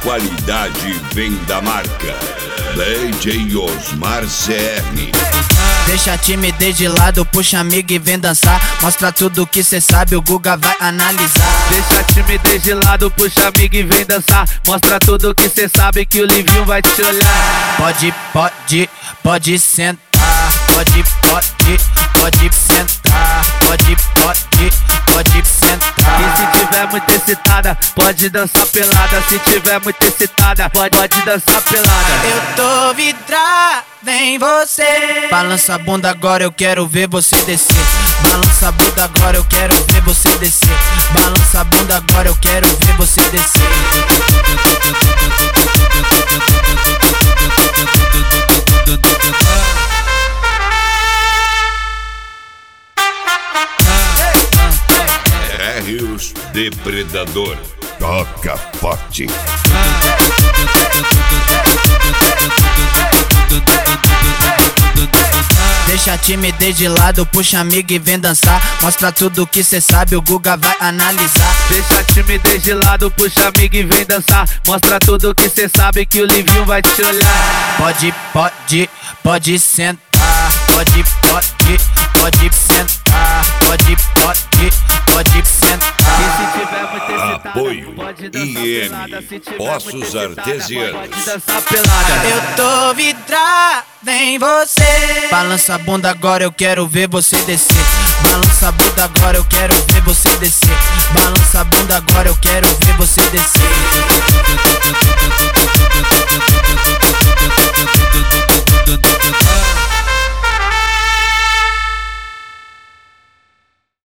qualidade vem da marca DJ Osmar CR. Deixa a timidez de lado, puxa amigo e vem dançar. Mostra tudo que cê sabe, o Guga vai analisar. Deixa a timidez de lado, puxa amigo e vem dançar. Mostra tudo que cê sabe que o Livinho vai te olhar. Pode sentar. Pode sentar. Pode sentar. E se tiver muito excitada, pode dançar pelada. Se tiver muito excitada, pode dançar pelada. Eu tô vidrado em você. Balança a bunda agora, eu quero ver você descer. Balança a bunda agora, eu quero ver você descer. Balança a bunda agora, eu quero ver você descer. Rios Depredador. Toca forte. Deixa a timidez de lado, puxa amigo e vem dançar. Mostra tudo que cê sabe, o Guga vai analisar. Deixa a timidez de lado, puxa amigo e vem dançar. Mostra tudo que cê sabe que o Livinho vai te olhar. Pode sentar. Pode sentar. Pode sentar. E se tiver muito excitada, Apoio pode dançar IM pelada. Se tiver Ossos muito excitada, Artesianos. pode dançar pelada. Eu tô vidrado em você. Balança a bunda agora, eu quero ver você descer. Balança a bunda agora, eu quero ver você descer. Balança a bunda agora, eu quero ver você descer.